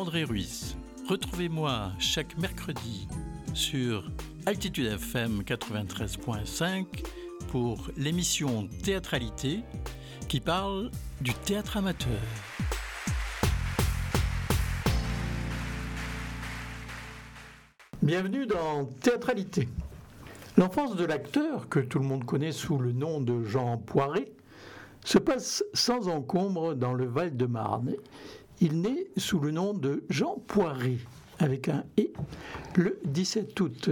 André Ruiz. Retrouvez-moi chaque mercredi sur Altitude FM 93.5 pour l'émission Théâtralité qui parle du théâtre amateur. Bienvenue dans Théâtralité. L'enfance de l'acteur, que tout le monde connaît sous le nom de Jean Poiret, se passe sans encombre dans le Val-de-Marne. Il naît sous le nom de Jean Poiret, avec un « et », le 17 août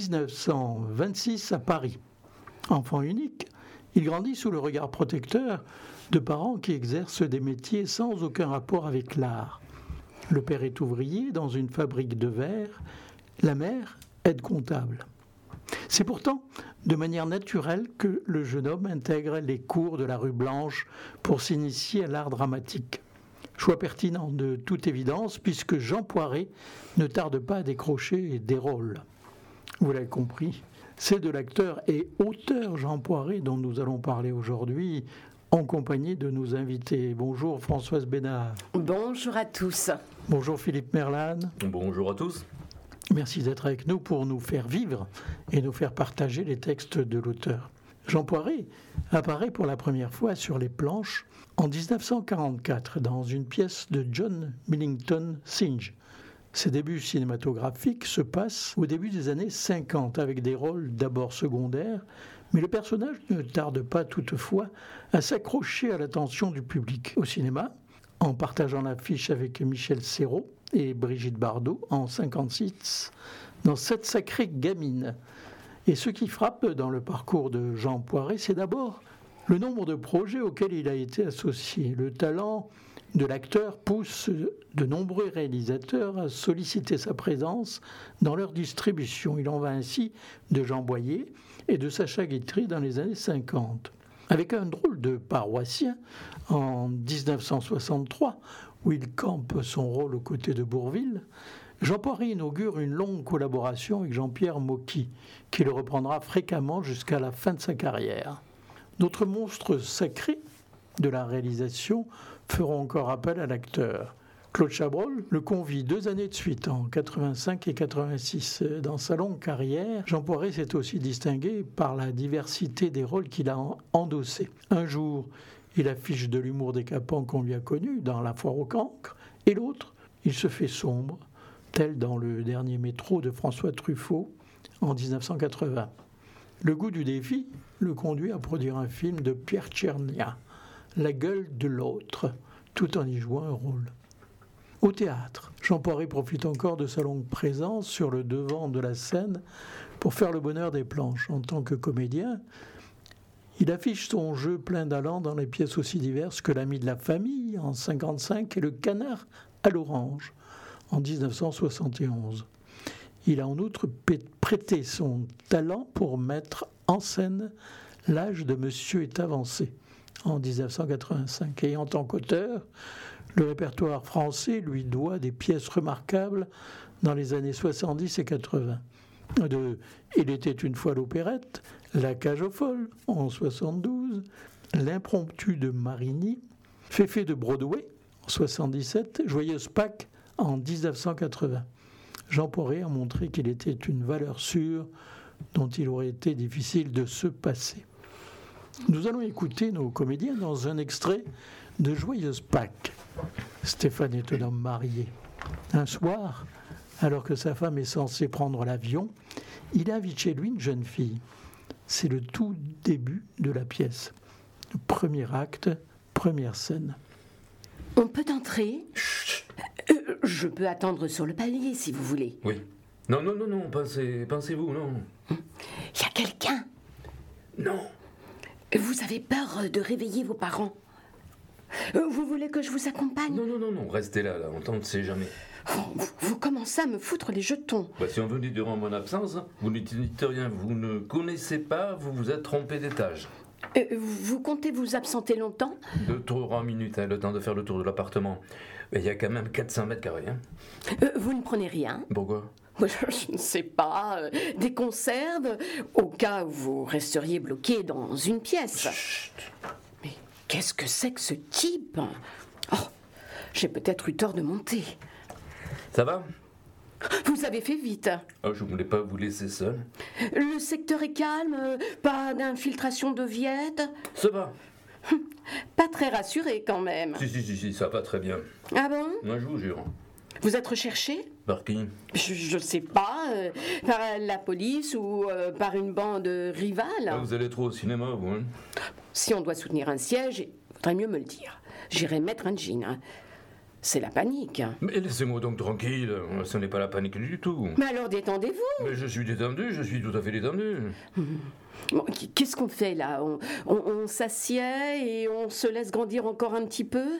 1926 à Paris. Enfant unique, il grandit sous le regard protecteur de parents qui exercent des métiers sans aucun rapport avec l'art. Le père est ouvrier dans une fabrique de verre, la mère aide-comptable. C'est pourtant de manière naturelle que le jeune homme intègre les cours de la rue Blanche pour s'initier à l'art dramatique. Choix pertinent de toute évidence, puisque Jean Poiret ne tarde pas à décrocher des rôles. Vous l'avez compris, c'est de l'acteur et auteur Jean Poiret dont nous allons parler aujourd'hui, en compagnie de nos invités. Bonjour Françoise Bénard. Bonjour à tous. Bonjour Philippe Merlane. Bonjour à tous. Merci d'être avec nous pour nous faire vivre et nous faire partager les textes de l'auteur. Jean Poiret apparaît pour la première fois sur les planches en 1944 dans une pièce de John Millington Synge. Ses débuts cinématographiques se passent au début des années 50 avec des rôles d'abord secondaires, mais le personnage ne tarde pas toutefois à s'accrocher à l'attention du public. Au cinéma, en partageant l'affiche avec Michel Serrault et Brigitte Bardot en 1956 dans Cette sacrée gamine. Et ce qui frappe dans le parcours de Jean Poiret, c'est d'abord le nombre de projets auxquels il a été associé. Le talent de l'acteur pousse de nombreux réalisateurs à solliciter sa présence dans leur distribution. Il en va ainsi de Jean Boyer et de Sacha Guitry dans les années 50. Avec un drôle de paroissien, en 1963, où il campe son rôle aux côtés de Bourvil, Jean Poiret inaugure une longue collaboration avec Jean-Pierre Mocky, qui le reprendra fréquemment jusqu'à la fin de sa carrière. D'autres monstres sacrés de la réalisation feront encore appel à l'acteur. Claude Chabrol le convie 2 années de suite, en 85 et 86. Dans sa longue carrière, Jean Poiret s'est aussi distingué par la diversité des rôles qu'il a endossés. Un jour, il affiche de l'humour décapant qu'on lui a connu dans La Foire au cancre, et l'autre, il se fait sombre, tel dans Le Dernier métro de François Truffaut en 1980. Le goût du défi le conduit à produire un film de Pierre Tchernia, La gueule de l'autre, tout en y jouant un rôle. Au théâtre, Jean Poiret profite encore de sa longue présence sur le devant de la scène pour faire le bonheur des planches. En tant que comédien, il affiche son jeu plein d'allant dans les pièces aussi diverses que L'ami de la famille en 1955 et Le canard à l'orange en 1971. Il a en outre prêté son talent pour mettre en scène L'âge de Monsieur est avancé en 1985. Et en tant qu'auteur, le répertoire français lui doit des pièces remarquables dans les années 70 et 80. De Il était une fois l'opérette, La cage aux folles en 72, L'impromptu de Marigny, Féfé de Broadway en 77, Joyeuse Pâques en 1980. Jean Poiret a montré qu'il était une valeur sûre dont il aurait été difficile de se passer. Nous allons écouter nos comédiens dans un extrait de Joyeuse Pâques. Stéphane est un homme marié. Un soir, alors que sa femme est censée prendre l'avion, il invite chez lui une jeune fille. C'est le tout début de la pièce. Le premier acte, première scène. On peut entrer ? Je peux attendre sur le palier si vous voulez. Oui. Non, pensez-vous, non. Il y a quelqu'un ? Non. Vous avez peur de réveiller vos parents ? Vous voulez que je vous accompagne ? Non, restez là, on ne sait jamais. Vous commencez à me foutre les jetons. Si on venait durant mon absence, vous ne dites rien, vous ne connaissez pas, vous vous êtes trompé d'étage. Vous comptez vous absenter longtemps ? 2-3 minutes, le temps de faire le tour de l'appartement. Il y a quand même 400 mètres carrés. Vous ne prenez rien ? Pourquoi ? Je ne sais pas, des conserves, au cas où vous resteriez bloqué dans une pièce. Chut. Mais qu'est-ce que c'est que ce type ? Oh, j'ai peut-être eu tort de monter. Ça va? Vous avez fait vite. Je ne voulais pas vous laisser seul. Le secteur est calme, pas d'infiltration de viettes. Ça va? Pas très rassuré quand même. Si, ça va très bien. Ah bon? Moi, je vous jure. Vous êtes recherché? Par qui? Je sais pas, par la police ou par une bande rivale. Vous allez trop au cinéma, vous, hein? Si on doit soutenir un siège, il faudrait mieux me le dire. J'irai mettre un jean. Hein. C'est la panique. Mais laissez-moi donc tranquille, ce n'est pas la panique du tout. Mais alors détendez-vous. Mais je suis détendu, je suis tout à fait détendu. Bon, qu'est-ce qu'on fait là? On s'assied et on se laisse grandir encore un petit peu?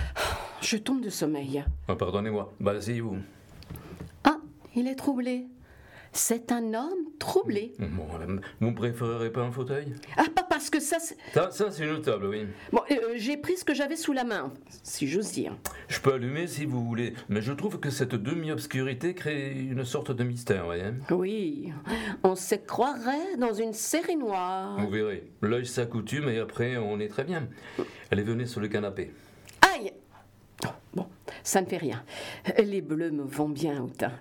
Je tombe de sommeil. Pardonnez-moi, asseyez-vous. Ah, il est troublé. C'est un homme troublé. Bon, vous ne préférerez pas un fauteuil? Ah, pas parce que ça... Ça, c'est une table, oui. Bon, j'ai pris ce que j'avais sous la main, si j'ose dire. Je peux allumer si vous voulez, mais je trouve que cette demi-obscurité crée une sorte de mystère, voyez. Oui, on se croirait dans une série noire. Vous verrez, l'œil s'accoutume et après on est très bien. Allez, venez sur le canapé. Aïe! Oh, bon, ça ne fait rien. Les bleus me vont bien au teint.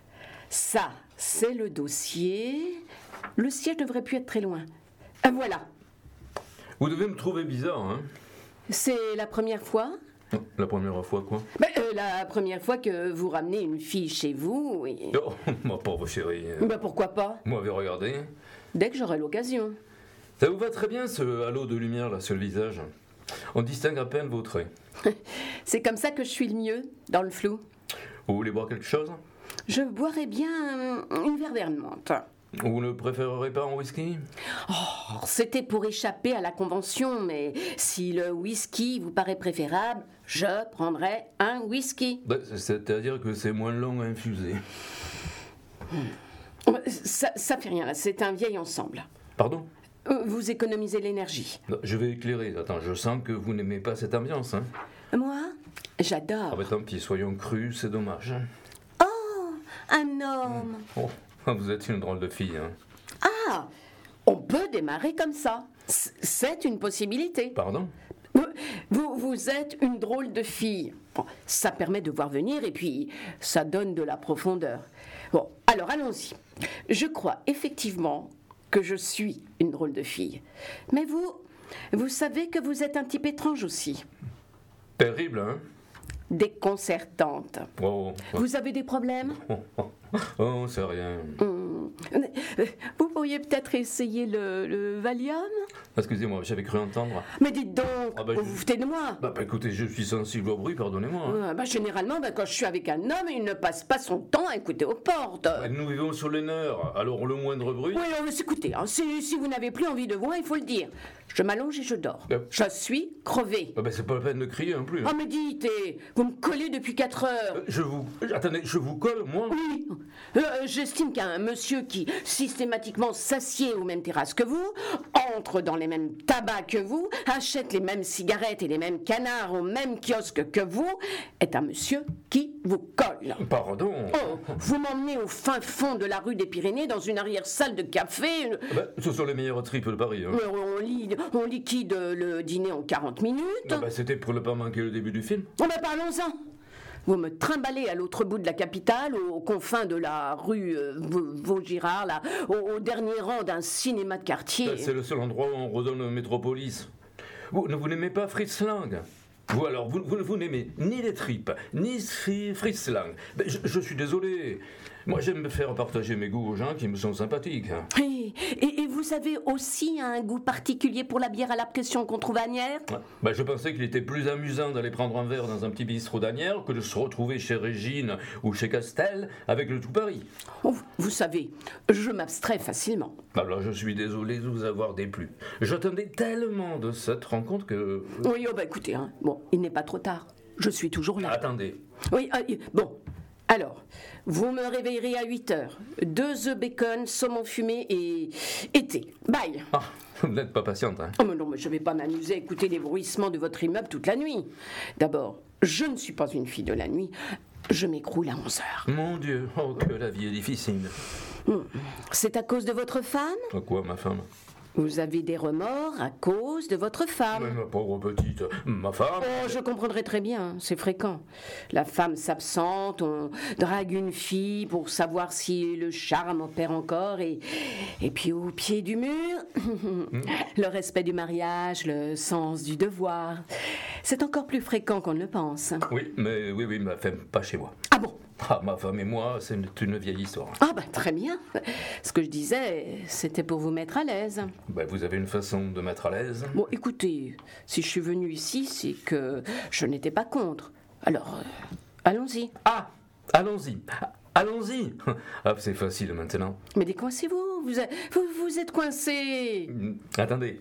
Ça, c'est le dossier. Le siège devrait plus être très loin. Voilà. Vous devez me trouver bizarre, hein? C'est la première fois? La première fois, quoi? La première fois que vous ramenez une fille chez vous. Et... Oh, ma pauvre chérie. Pourquoi pas? Vous m'avez regardé. Dès que j'aurai l'occasion. Ça vous va très bien, ce halo de lumière, là, sur le visage. On distingue à peine vos traits. C'est comme ça que je suis le mieux, dans le flou. Vous voulez boire quelque chose? Je boirais bien une verre de menthe. Vous ne préférerez pas un whisky? Oh, c'était pour échapper à la convention, mais si le whisky vous paraît préférable, je prendrai un whisky. C'est-à-dire que c'est moins long à infuser. Ça fait rien, c'est un vieil ensemble. Pardon? Vous économisez l'énergie. Je vais éclairer. Attends, je sens que vous n'aimez pas cette ambiance, hein? Moi, j'adore. Tant pis, soyons crus, c'est dommage. Oh, un homme. Oh, vous êtes une drôle de fille, hein? Ah, on peut démarrer comme ça. C'est une possibilité. Pardon? Vous êtes une drôle de fille. Bon, ça permet de voir venir et puis ça donne de la profondeur. Bon, alors allons-y. Je crois effectivement que je suis une drôle de fille. Mais vous savez que vous êtes un type étrange aussi. Terrible, hein? Déconcertante. Oh. Vous avez des problèmes? Oh, c'est rien. Vous pourriez peut-être essayer le Valium? Excusez-moi, j'avais cru entendre. Mais dites donc, vous vous foutez de moi? Écoutez, je suis sensible au bruit, pardonnez-moi. Hein. Généralement, quand je suis avec un homme, il ne passe pas son temps à écouter aux portes. Nous vivons sur les nerfs, alors le moindre bruit... Oui, écoutez, hein, si vous n'avez plus envie de voir, il faut le dire. Je m'allonge et je dors. Je suis crevée. C'est pas la peine de crier non plus. Hein. Ah, mais dites, vous me collez depuis 4 heures. Attendez, je vous colle, moi? Oui. J'estime qu'un monsieur qui systématiquement s'assied aux mêmes terrasses que vous, entre dans les mêmes tabacs que vous, achète les mêmes cigarettes et les mêmes canards au même kiosque que vous, est un monsieur qui vous colle. Pardon? Oh, vous m'emmenez au fin fond de la rue des Pyrénées dans une arrière-salle de café. Ce sont les meilleures tripes de Paris. Hein. On liquide le dîner en 40 minutes. C'était pour ne pas manquer le début du film. Parlons-en. Vous me trimballez à l'autre bout de la capitale, aux confins de la rue Vaugirard, là, au dernier rang d'un cinéma de quartier. C'est le seul endroit où on redonne Métropolis. Vous n'aimez pas Fritz Lang? Vous n'aimez ni les tripes, ni Fritz Lang. Je suis désolé. Moi, j'aime me faire partager mes goûts aux gens qui me sont sympathiques. Et vous avez aussi un goût particulier pour la bière à la pression qu'on trouve à Agnières? Je pensais qu'il était plus amusant d'aller prendre un verre dans un petit bistrot d'Agnières que de se retrouver chez Régine ou chez Castel avec le tout Paris. Vous savez, je m'abstrais facilement. Alors, je suis désolé de vous avoir déplu. J'attendais tellement de cette rencontre que... Oui, écoutez, hein, il n'est pas trop tard. Je suis toujours là. Attendez. Oui, bon. Alors, vous me réveillerez à 8h. 2 œufs bacon, saumon fumé et thé. Bye. Vous n'êtes pas patiente, hein? Mais non, mais je ne vais pas m'amuser à écouter les bruissements de votre immeuble toute la nuit. D'abord, je ne suis pas une fille de la nuit. Je m'écroule à 11h. Mon Dieu, que la vie est difficile. C'est à cause de votre femme? Quoi, ma femme? Vous avez des remords à cause de votre femme. Mais ma pauvre petite, ma femme... Oh, je comprendrais très bien, c'est fréquent. La femme s'absente, on drague une fille pour savoir si le charme opère encore, et puis au pied du mur, le respect du mariage, le sens du devoir. C'est encore plus fréquent qu'on ne le pense. Oui, mais pas chez moi. Ah bon? Ah, ma femme et moi, c'est une vieille histoire. Ah bah très bien. Ce que je disais, c'était pour vous mettre à l'aise. Ben, vous avez une façon de mettre à l'aise. Bon, écoutez, si je suis venue ici, c'est que je n'étais pas contre. Alors, allons-y. Ah, allons-y. Allons-y. Ah, c'est facile maintenant. Mais décoincez-vous, vous êtes coincé. Attendez.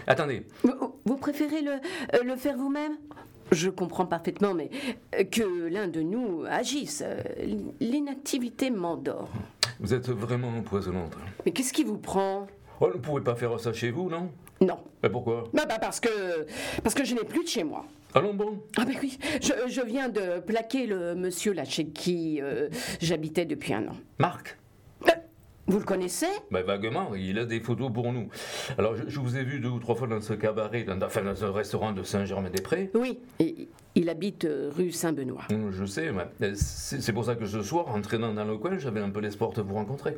Vous préférez le faire vous-même? Je comprends parfaitement, mais que l'un de nous agisse. L'inactivité m'endort. Vous êtes vraiment empoisonnante. Mais qu'est-ce qui vous prend? Oh, vous ne pouvez pas faire ça chez vous, non? Non. Mais pourquoi? Bah, parce que je n'ai plus de chez moi. Allons bon. Ah ben oui, je viens de plaquer le monsieur là chez qui j'habitais depuis 1 an. Marc? Vous le connaissez? Ben, vaguement, il a des photos pour nous. Alors, je vous ai vu 2 ou 3 fois dans ce cabaret, dans un restaurant de Saint-Germain-des-Prés. Oui, et il habite rue Saint-Benoît. Je sais, mais c'est pour ça que ce soir, en traînant dans le coin, j'avais un peu l'espoir de vous rencontrer.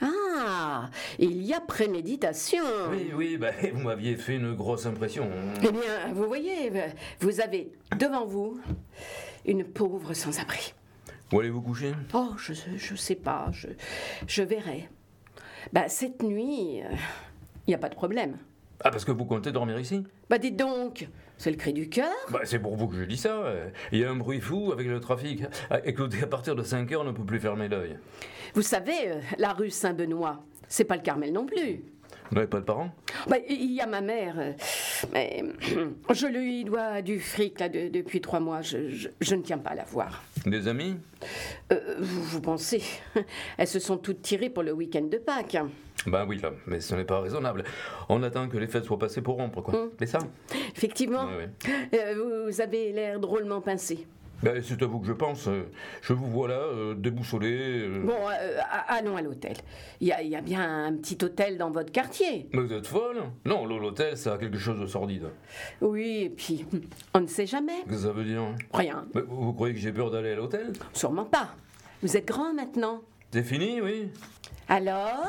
Ah, il y a préméditation. Oui, ben, vous m'aviez fait une grosse impression. Eh bien, vous voyez, vous avez devant vous une pauvre sans-abri. Où allez-vous coucher? Oh, je sais pas, je verrai. Bah, cette nuit, il n'y a pas de problème. Ah, parce que vous comptez dormir ici? Bah, dites donc, c'est le cri du cœur. Bah, c'est pour vous que je dis ça. Il y a un bruit fou avec le trafic. Écoutez, à partir de 5 heures, on ne peut plus fermer l'œil. Vous savez, la rue Saint-Benoît, c'est pas le Carmel non plus. Vous n'avez pas de parents? Bah, il y a ma mère, mais je lui dois du fric là, depuis 3 mois. Je ne tiens pas à la voir. Des amis? Vous pensez? Elles se sont toutes tirées pour le week-end de Pâques. Ben oui, là, mais ce n'est pas raisonnable. On attend que les fêtes soient passées pour rompre, quoi. C'est ça? Effectivement. Oui. Vous avez l'air drôlement pincé. Ben, c'est à vous que je pense. Je vous vois là, déboussolé. Bon, allons à l'hôtel. Il y a bien un petit hôtel dans votre quartier. Mais vous êtes folle? Non, l'hôtel, ça a quelque chose de sordide. Oui, et puis, on ne sait jamais. Qu'est-ce que ça veut dire? Rien. Mais vous croyez que j'ai peur d'aller à l'hôtel? Sûrement pas. Vous êtes grand maintenant. C'est fini, oui? Alors?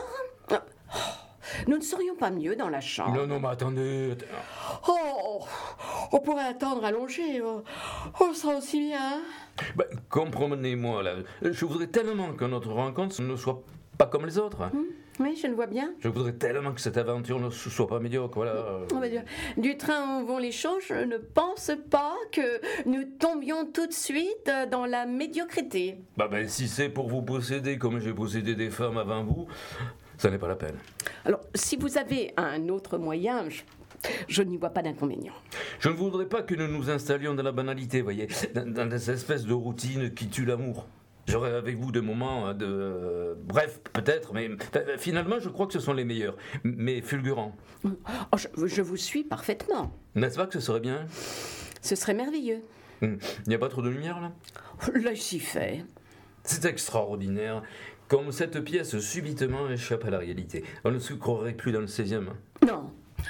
Nous ne serions pas mieux dans la chambre. Non, mais attendez. Oh, on pourrait attendre allongé. On sera aussi bien. Ben, comprenez-moi, là. Je voudrais tellement que notre rencontre ne soit pas comme les autres. Oui, je le vois bien. Je voudrais tellement que cette aventure ne soit pas médiocre, voilà. On va dire, du train où vont les choses, je ne pense pas que nous tombions tout de suite dans la médiocrité. Ben, si c'est pour vous posséder comme j'ai possédé des femmes avant vous, ça n'est pas la peine. Alors, si vous avez un autre moyen, je n'y vois pas d'inconvénient. Je ne voudrais pas que nous nous installions dans la banalité, voyez, dans des espèces de routines qui tuent l'amour. J'aurai avec vous des moments de... Bref, peut-être, mais finalement, je crois que ce sont les meilleurs, mais fulgurants. Oh, je vous suis parfaitement. N'est-ce pas que ce serait bien? Ce serait merveilleux. Il n'y a pas trop de lumière, là? Là, il s'y fait. C'est extraordinaire. Comme cette pièce subitement échappe à la réalité. On ne se croirait plus dans le 16e. Non.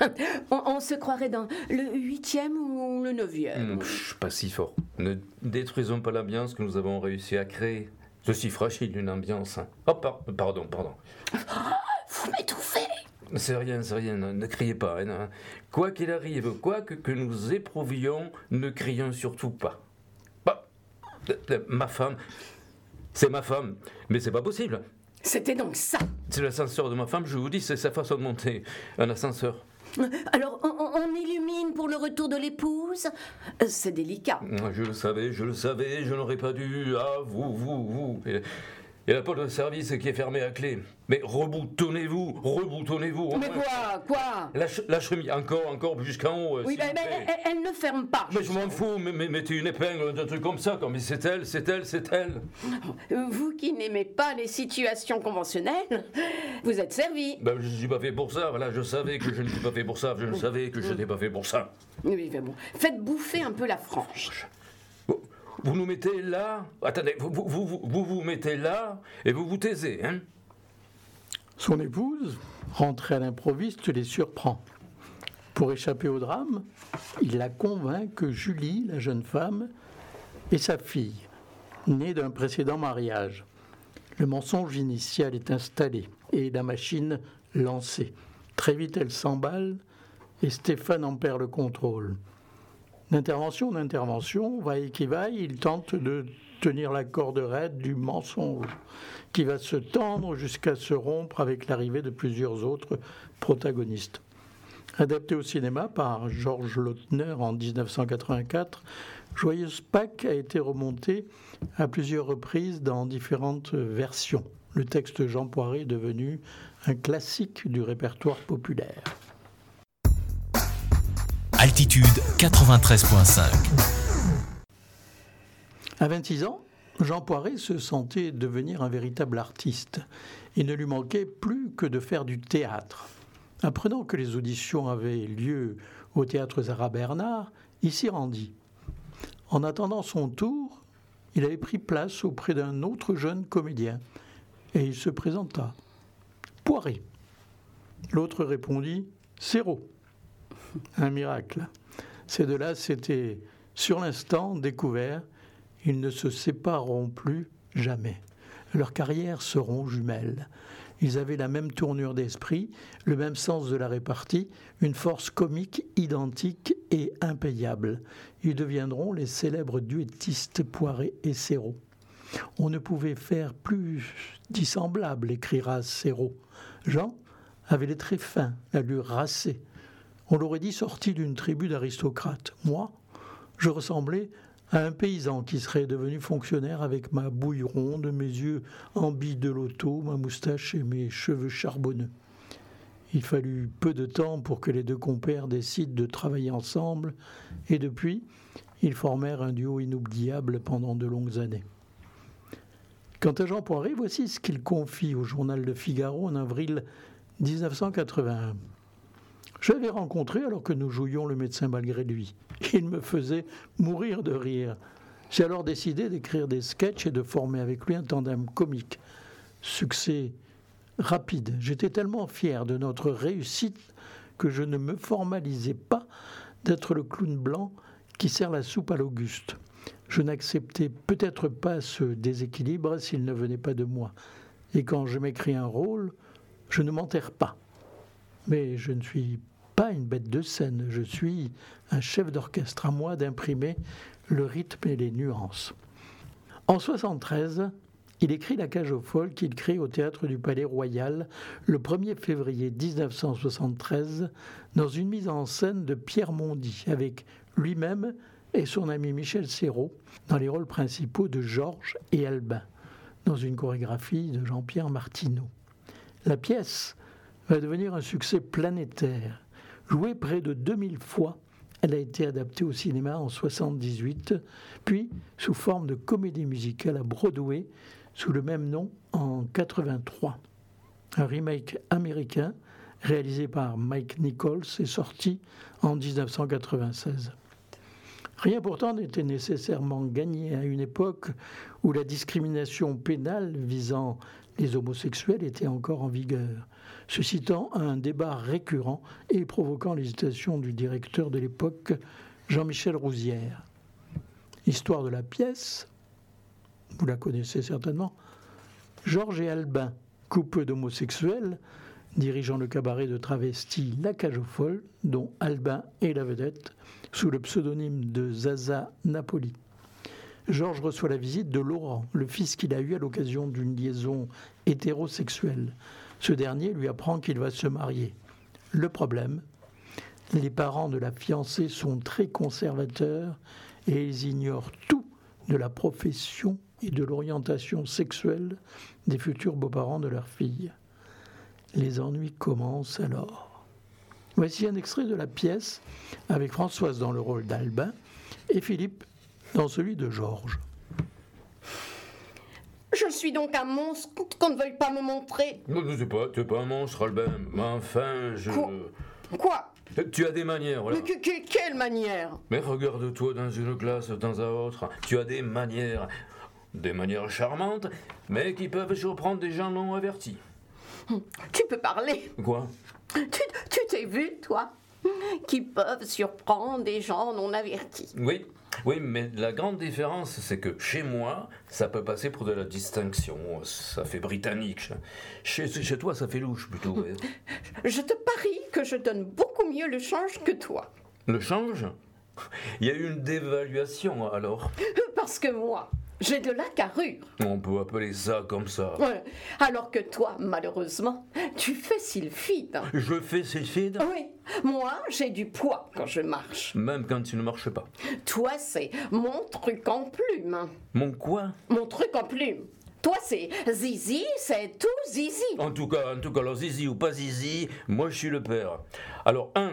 On se croirait dans le 8e ou le 9e. Pas si fort. Ne détruisons pas l'ambiance que nous avons réussi à créer. C'est si fragile une ambiance. Oh, pardon. Vous m'étouffez. C'est rien, ne criez pas. Hein. Quoi qu'il arrive, quoi que nous éprouvions, ne crions surtout pas. Bah, ma femme, c'est ma femme, mais c'est pas possible. C'était donc ça. C'est l'ascenseur de ma femme, je vous dis, c'est sa façon de monter. Un ascenseur. Alors, on illumine pour le retour de l'épouse? C'est délicat. Je le savais, je n'aurais pas dû. Ah, vous. Il y a la porte de service qui est fermée à clé. Mais reboutonnez-vous. Mais quoi? La chemise, encore jusqu'en haut. Oui, mais elle ne ferme pas. Mais je m'en fous, mais mettez une épingle, un truc comme ça. Mais c'est elle. Vous qui n'aimez pas les situations conventionnelles, vous êtes servi. Ben, je ne suis pas fait pour ça. Voilà, je savais que je ne suis pas fait pour ça. Je savais que je n'étais pas fait pour ça. Oui, mais bon. Faites bouffer un peu la frange. Vous nous mettez là. Attendez, vous mettez là et vous vous taisez, hein? Son épouse, rentrée à l'improviste, les surprend. Pour échapper au drame, il la convainc que Julie, la jeune femme, est sa fille, née d'un précédent mariage. Le mensonge initial est installé et la machine lancée. Très vite, elle s'emballe et Stéphane en perd le contrôle. D'intervention en intervention, va-et qui vaille, il tente de tenir la corde raide du mensonge, qui va se tendre jusqu'à se rompre avec l'arrivée de plusieurs autres protagonistes. Adapté au cinéma par Georges Lautner en 1984, Joyeuse Pâques a été remonté à plusieurs reprises dans différentes versions. Le texte Jean Poiret est devenu un classique du répertoire populaire. Altitude 93.5. À 26 ans, Jean Poiret se sentait devenir un véritable artiste. Il ne lui manquait plus que de faire du théâtre. Apprenant que les auditions avaient lieu au théâtre Zara Bernard, il s'y rendit. En attendant son tour, il avait pris place auprès d'un autre jeune comédien et il se présenta. Poiret. L'autre répondit Serrault. Un miracle. Ces deux-là s'étaient sur l'instant découverts. Ils ne se sépareront plus jamais. Leurs carrières seront jumelles. Ils avaient la même tournure d'esprit, le même sens de la répartie, une force comique identique et impayable. Ils deviendront les célèbres duettistes Poiret et Serrault. On ne pouvait faire plus dissemblable, écrira Serrault. Jean avait les traits fins, l'allure racée. On l'aurait dit sorti d'une tribu d'aristocrates. Moi, je ressemblais à un paysan qui serait devenu fonctionnaire avec ma bouille ronde, mes yeux embis de loto, ma moustache et mes cheveux charbonneux. Il fallut peu de temps pour que les deux compères décident de travailler ensemble et depuis, ils formèrent un duo inoubliable pendant de longues années. Quant à Jean Poiret, voici ce qu'il confie au journal Le Figaro en avril 1981. Je l'avais rencontré alors que nous jouions le médecin malgré lui. Il me faisait mourir de rire. J'ai alors décidé d'écrire des sketchs et de former avec lui un tandem comique. Succès rapide. J'étais tellement fier de notre réussite que je ne me formalisais pas d'être le clown blanc qui sert la soupe à l'Auguste. Je n'acceptais peut-être pas ce déséquilibre s'il ne venait pas de moi. Et quand je m'écris un rôle, je ne m'enterre pas. Mais je ne suis pas une bête de scène, je suis un chef d'orchestre, à moi d'imprimer le rythme et les nuances. En 1973, il écrit La Cage aux Folles qu'il crée au Théâtre du Palais Royal le 1er février 1973 dans une mise en scène de Pierre Mondy avec lui-même et son ami Michel Serrault dans les rôles principaux de Georges et Albin dans une chorégraphie de Jean-Pierre Martineau. La pièce va devenir un succès planétaire. Jouée près de 2000 fois, elle a été adaptée au cinéma en 1978, puis sous forme de comédie musicale à Broadway, sous le même nom en 1983. Un remake américain, réalisé par Mike Nichols, est sorti en 1996. Rien pourtant n'était nécessairement gagné à une époque où la discrimination pénale visant les homosexuels était encore en vigueur, suscitant un débat récurrent et provoquant l'hésitation du directeur de l'époque, Jean-Michel Rouzière. Histoire de la pièce, vous la connaissez certainement, Georges et Albin, couple d'homosexuels, dirigeant le cabaret de travestis La Cage aux Folles, dont Albin est la vedette, sous le pseudonyme de Zaza Napoli. Georges reçoit la visite de Laurent, le fils qu'il a eu à l'occasion d'une liaison hétérosexuelle. Ce dernier lui apprend qu'il va se marier. Le problème, les parents de la fiancée sont très conservateurs et ils ignorent tout de la profession et de l'orientation sexuelle des futurs beaux-parents de leur fille. Les ennuis commencent alors. Voici un extrait de la pièce avec Françoise dans le rôle d'Albin et Philippe dans celui de Georges. Je suis donc un monstre qu'on ne veuille pas me montrer. Non, t'es pas un monstre, Albin. Mais enfin, Quoi ? Tu as des manières, voilà. Mais quelle manière ? Mais regarde-toi dans une classe de temps à autre. Tu as des manières charmantes, mais qui peuvent surprendre des gens non avertis. Tu peux parler. Quoi? Tu t'es vu, toi, qui peuvent surprendre des gens non avertis. Oui, mais la grande différence, c'est que chez moi, ça peut passer pour de la distinction. Ça fait britannique. Chez toi, ça fait louche, plutôt. Ouais. Je te parie que je donne beaucoup mieux le change que toi. Le change? Il y a eu une dévaluation, alors? Parce que moi, j'ai de la carrure. On peut appeler ça comme ça. Ouais. Alors que toi, malheureusement, tu fais sylphide. Je fais sylphide? Oui, moi, j'ai du poids quand je marche. Même quand tu ne marches pas. Toi, c'est mon truc en plume. Mon quoi? Mon truc en plume. Toi, c'est zizi, c'est tout zizi. En tout cas, alors zizi ou pas zizi, moi je suis le père. Alors, 1,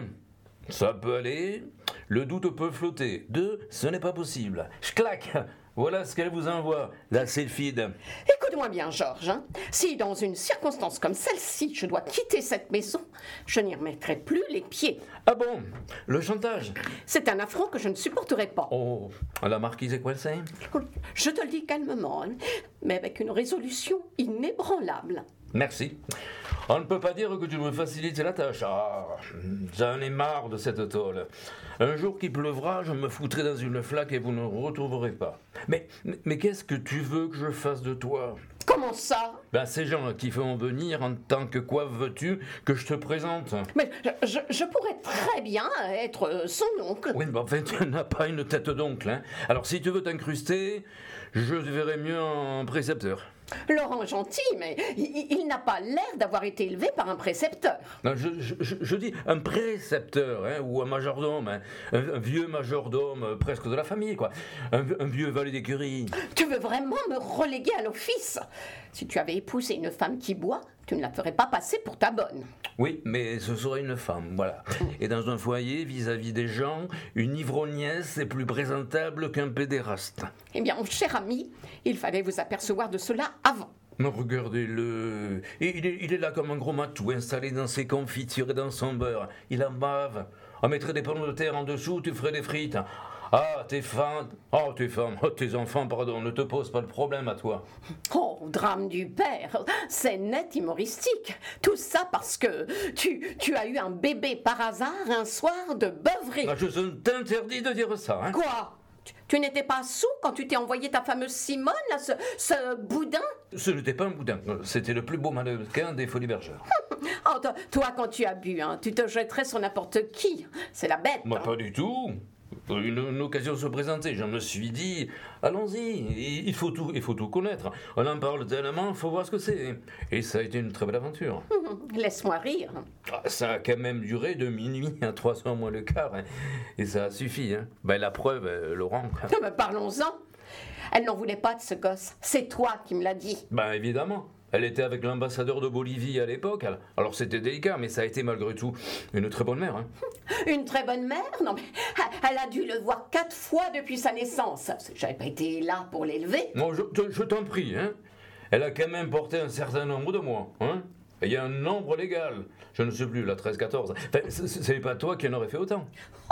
ça peut aller, le doute peut flotter. 2, ce n'est pas possible. Je claque. Voilà ce qu'elle vous envoie, la sylphide. Écoute-moi bien, Georges. Hein. Si dans une circonstance comme celle-ci, je dois quitter cette maison, je n'y remettrai plus les pieds. Ah bon? Le chantage? C'est un affront que je ne supporterai pas. Oh, la marquise est coincée? Je te le dis calmement, hein, mais avec une résolution inébranlable. Merci. On ne peut pas dire que tu me facilites la tâche. Ah, j'en ai marre de cette tôle. Un jour qu'il pleuvra, je me foutrai dans une flaque et vous ne retrouverez pas. Mais qu'est-ce que tu veux que je fasse de toi? Comment ça? Ben, ces gens qui font venir en tant que quoi veux-tu que je te présente? Mais je pourrais très bien être son oncle. Oui, mais enfin, tu n'as pas une tête d'oncle. Hein. Alors, si tu veux t'incruster, je te verrai mieux en précepteur. Laurent gentil, mais il n'a pas l'air d'avoir été élevé par un précepteur. Non, je dis un précepteur, hein, ou un majordome, hein, un vieux majordome presque de la famille, quoi. Un vieux valet d'écurie. Tu veux vraiment me reléguer à l'office? Si tu avais épousé une femme qui boit, tu ne la ferais pas passer pour ta bonne. Oui, mais ce serait une femme, voilà. Et dans un foyer, vis-à-vis des gens, une ivrognesse est plus présentable qu'un pédéraste. Eh bien, mon cher ami, il fallait vous apercevoir de cela avant. Mais regardez-le. Il est là comme un gros matou, installé dans ses confitures et dans son beurre. Il en bave. On mettrait des pommes de terre en dessous, tu ferais des frites. Ah, tes femmes, tes enfants, pardon, ne te posent pas de problème à toi. Oh, drame du père, c'est net humoristique. Tout ça parce que tu as eu un bébé par hasard un soir de beuverie. Ah, je t'interdis de dire ça, hein. Quoi? Tu n'étais pas saoul quand tu t'es envoyé ta fameuse Simone, là, ce boudin? Ce n'était pas un boudin, c'était le plus beau mannequin des Folies Bergère. Oh, toi, quand tu as bu, hein, tu te jetterais sur n'importe qui. C'est la bête. Moi, pas du tout. Une occasion se présentait, je me suis dit, allons-y, il faut tout connaître. On en parle tellement, il faut voir ce que c'est. Et ça a été une très belle aventure. Laisse-moi rire. Ça a quand même duré de minuit à 3h moins le quart. Hein. Et ça a suffi. Hein. Ben, la preuve, Laurent. Mais parlons-en. Elle n'en voulait pas de ce gosse. C'est toi qui me l'as dit. Ben évidemment. Elle était avec l'ambassadeur de Bolivie à l'époque. Alors c'était délicat, mais ça a été malgré tout une très bonne mère. Hein. Une très bonne mère? Non, mais elle a dû le voir 4 fois depuis sa naissance. J'avais pas été là pour l'élever. Bon, je t'en prie. Hein. Elle a quand même porté un certain nombre de mois. Hein. Et il y a un nombre légal. Je ne sais plus, la 13-14. Enfin, c'est pas toi qui en aurais fait autant.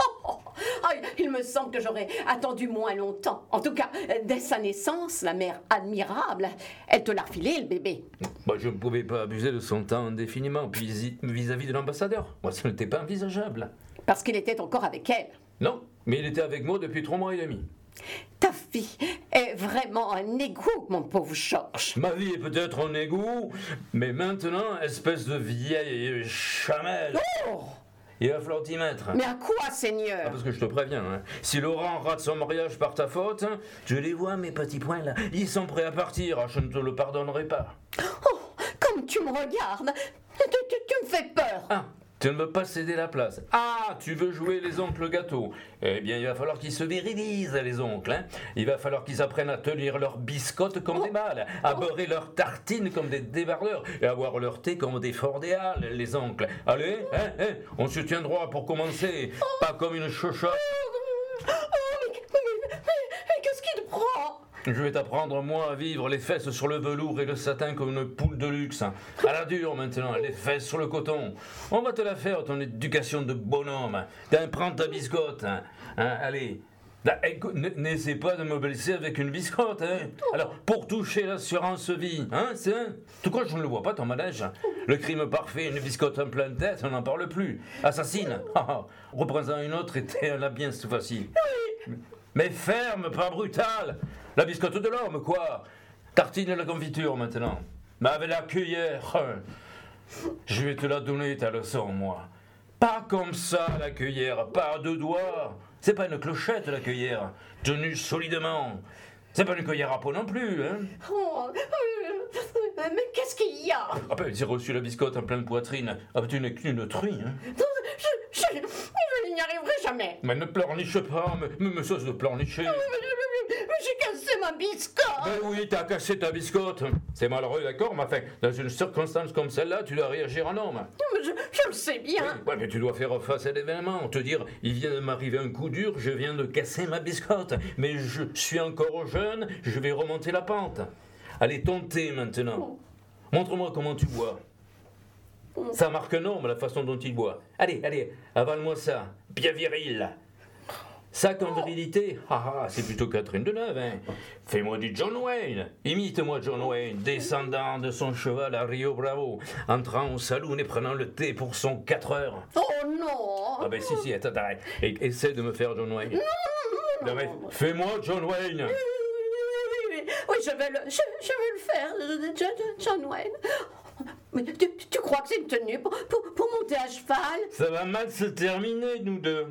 Il me semble que j'aurais attendu moins longtemps. En tout cas, dès sa naissance, la mère admirable, elle te l'a refilé, le bébé. Bah, je ne pouvais pas abuser de son temps indéfiniment, puis vis-à-vis de l'ambassadeur. Moi, ce n'était pas envisageable. Parce qu'il était encore avec elle. Non, mais il était avec moi depuis 3 mois et demi. Ta fille est vraiment un égout, mon pauvre Georges. Ma vie est peut-être un égout, mais maintenant, espèce de vieille chamelle. Oh! Il va falloir t'y mettre. Mais à quoi, Seigneur? Parce que je te préviens, hein, si Laurent rate son mariage par ta faute, hein, je les vois, mes petits poings là, ils sont prêts à partir, je ne te le pardonnerai pas. Oh, comme tu me regardes, tu me fais peur. Ah, tu ne veux pas céder la place. Ah, tu veux jouer les oncles gâteaux. Eh bien, il va falloir qu'ils se virilisent, les oncles. Hein. Il va falloir qu'ils apprennent à tenir leurs biscottes comme des mâles, à beurrer leurs tartines comme des débardeurs, et à boire leur thé comme des fordéales, les oncles. Allez, on se tient droit pour commencer, pas comme une chochotte. Mais qu'est-ce qui te prend? Je vais t'apprendre, moi, à vivre les fesses sur le velours et le satin comme une poule de luxe. À la dure, maintenant, les fesses sur le coton. On va te la faire, ton éducation de bonhomme. Prends ta biscotte. Hein, allez. Écoute, n'essaie pas de me blesser avec une biscotte. Hein. Alors, pour toucher l'assurance vie, hein, c'est... En tout cas, je ne le vois pas, ton manège. Le crime parfait, une biscotte en pleine tête, on n'en parle plus. Assassine, reprends-en une autre et t'es là bien c'est facile. Mais ferme, pas brutal. La biscotte de l'homme, quoi. Tartine et la confiture maintenant. Mais avec la cuillère. Je vais te la donner ta leçon, moi. Pas comme ça, la cuillère, pas à deux doigts. C'est pas une clochette, la cuillère, tenue solidement. C'est pas une cuillère à peau non plus, hein. Oh, mais qu'est-ce qu'il y a? Ah ben, j'ai reçu la biscotte en pleine poitrine. Ah ben, tu n'es qu'une truie, hein. Je n'y arriverai jamais. Mais ne pleurniche pas, me cesse de pleurnicher. J'ai cassé ma biscotte. Ben oui, t'as cassé ta biscotte. C'est malheureux, d'accord, mais enfin, dans une circonstance comme celle-là, tu dois réagir en homme. Mais je le sais bien. Oui, ouais, mais tu dois faire face à l'événement, te dire, il vient de m'arriver un coup dur, je viens de casser ma biscotte, mais je suis encore jeune, je vais remonter la pente. Allez, ton thé maintenant. Montre-moi comment tu bois. Ça marque un homme, la façon dont il boit. Allez, avale-moi ça, bien viril. Ça, comme virilité, c'est plutôt Catherine Deneuve, hein. Fais-moi du John Wayne. Imite-moi John Wayne, descendant de son cheval à Rio Bravo, entrant au saloon et prenant le thé pour son 4 heures. Oh non. Ah ben si, attends, arrête. Essaie de me faire John Wayne. Non, mais fais-moi John Wayne. Oui, je vais le faire, John Wayne. Mais tu crois que c'est une tenue pour monter à cheval? Ça va mal se terminer, nous deux.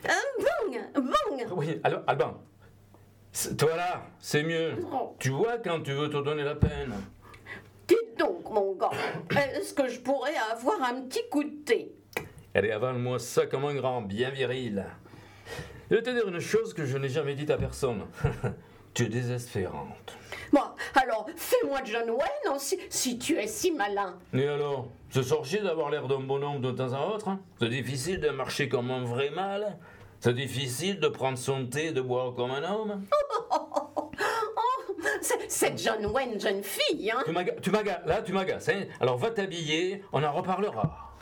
Bang. Oui, alors, Alban, toi là, c'est mieux. Oh. Tu vois quand tu veux te donner la peine. Dites donc, mon gars, est-ce que je pourrais avoir un petit coup de thé? Allez, avale-moi ça comme un grand, bien viril. Je vais te dire une chose que je n'ai jamais dite à personne. Tu es désespérante. Bon, alors, fais-moi John Wayne, si tu es si malin. Et alors, c'est sorcier d'avoir l'air d'un bonhomme de temps à autre, hein. C'est difficile de marcher comme un vrai mâle. C'est difficile de prendre son thé et de boire comme un homme. C'est John Wayne, jeune fille, hein. Tu m'agaces, hein. Alors va t'habiller, on en reparlera.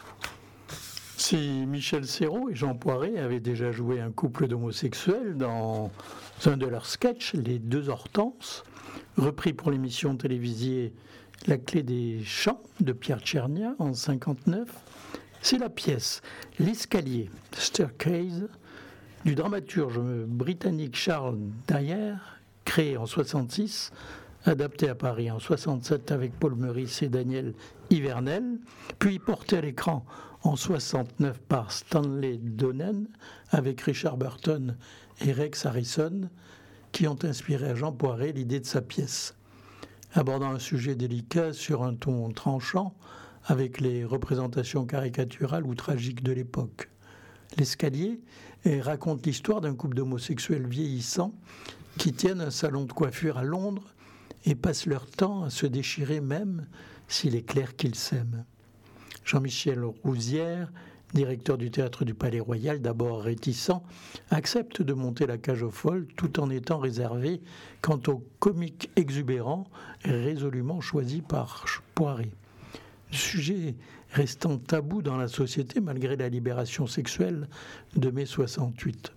Si Michel Serrault et Jean Poiret avaient déjà joué un couple d'homosexuels dans un de leurs sketchs, Les Deux Hortenses, repris pour l'émission télévisée La Clé des Champs de Pierre Tchernia en 1959, c'est la pièce L'escalier, Staircase, du dramaturge britannique Charles Dyer, créé en 1966, adapté à Paris en 1967 avec Paul Meurice et Daniel Ivernel, puis porté à l'écran en 1969 par Stanley Donen avec Richard Burton et Rex Harrison, qui ont inspiré à Jean Poiret l'idée de sa pièce. Abordant un sujet délicat sur un ton tranchant, avec les représentations caricaturales ou tragiques de l'époque. L'escalier raconte l'histoire d'un couple d'homosexuels vieillissants qui tiennent un salon de coiffure à Londres et passent leur temps à se déchirer même s'il est clair qu'ils s'aiment. Jean-Michel Rouzière, directeur du théâtre du Palais Royal, d'abord réticent, accepte de monter la cage aux folles tout en étant réservé quant au comique exubérant résolument choisi par Poiret. Le sujet restant tabou dans la société malgré la libération sexuelle de mai 68.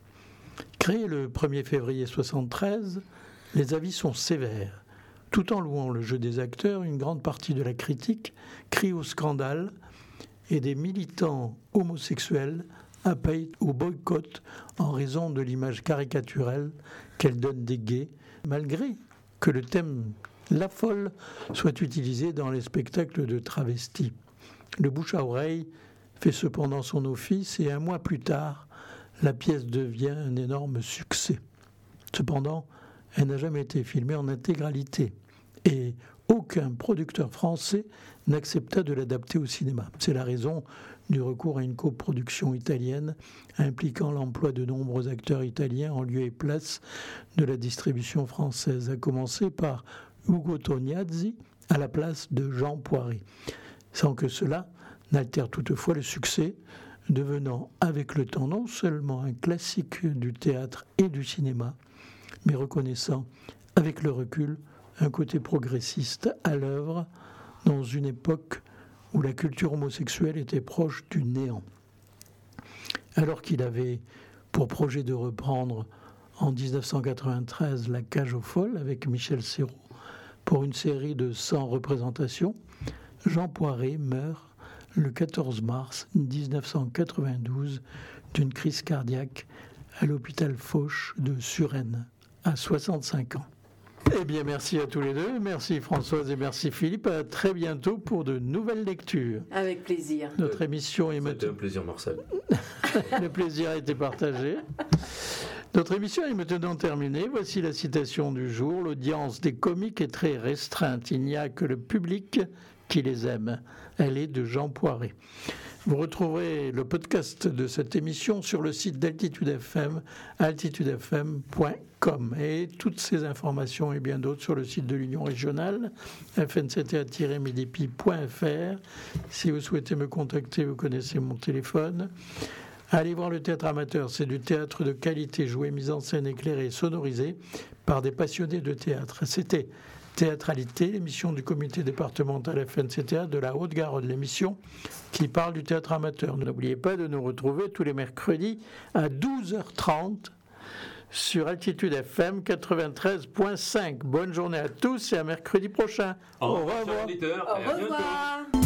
Créé le 1er février 73, les avis sont sévères. Tout en louant le jeu des acteurs, une grande partie de la critique crie au scandale et des militants homosexuels appellent au boycott en raison de l'image caricaturelle qu'elle donne des gays, malgré que le thème La Folle soit utilisé dans les spectacles de travestis. Le bouche à oreille fait cependant son office et un mois plus tard, la pièce devient un énorme succès. Cependant, elle n'a jamais été filmée en intégralité et aucun producteur français n'accepta de l'adapter au cinéma. C'est la raison du recours à une coproduction italienne impliquant l'emploi de nombreux acteurs italiens en lieu et place de la distribution française, à commencer par Ugo Tognazzi à la place de Jean Poiret, sans que cela n'altère toutefois le succès, devenant avec le temps non seulement un classique du théâtre et du cinéma, mais reconnaissant avec le recul un côté progressiste à l'œuvre dans une époque où la culture homosexuelle était proche du néant. Alors qu'il avait pour projet de reprendre en 1993 La Cage aux folles avec Michel Serrault pour une série de 100 représentations, Jean Poiret meurt le 14 mars 1992 d'une crise cardiaque à l'hôpital Foch de Suresnes, à 65 ans. Eh bien, merci à tous les deux. Merci Françoise et merci Philippe. À très bientôt pour de nouvelles lectures. Avec plaisir. Notre émission est C'était maintenant... un plaisir, Marcel. Le plaisir a été partagé. Notre émission est maintenant terminée. Voici la citation du jour. L'audience des comiques est très restreinte. Il n'y a que le public qui les aime. Elle est de Jean Poiret. Vous retrouverez le podcast de cette émission sur le site d'Altitude FM, altitudefm.com, et toutes ces informations et bien d'autres sur le site de l'Union régionale, fnct-midi.fr. Si vous souhaitez me contacter, vous connaissez mon téléphone. Allez voir le théâtre amateur, c'est du théâtre de qualité, joué, mise en scène, éclairé et sonorisé par des passionnés de théâtre. C'était Théâtralité, l'émission du comité départemental FNCTA de la Haute-Garonne, l'émission qui parle du théâtre amateur. N'oubliez pas de nous retrouver tous les mercredis à 12h30 sur Altitude FM 93.5. Bonne journée à tous et à mercredi prochain. Au revoir. Au revoir.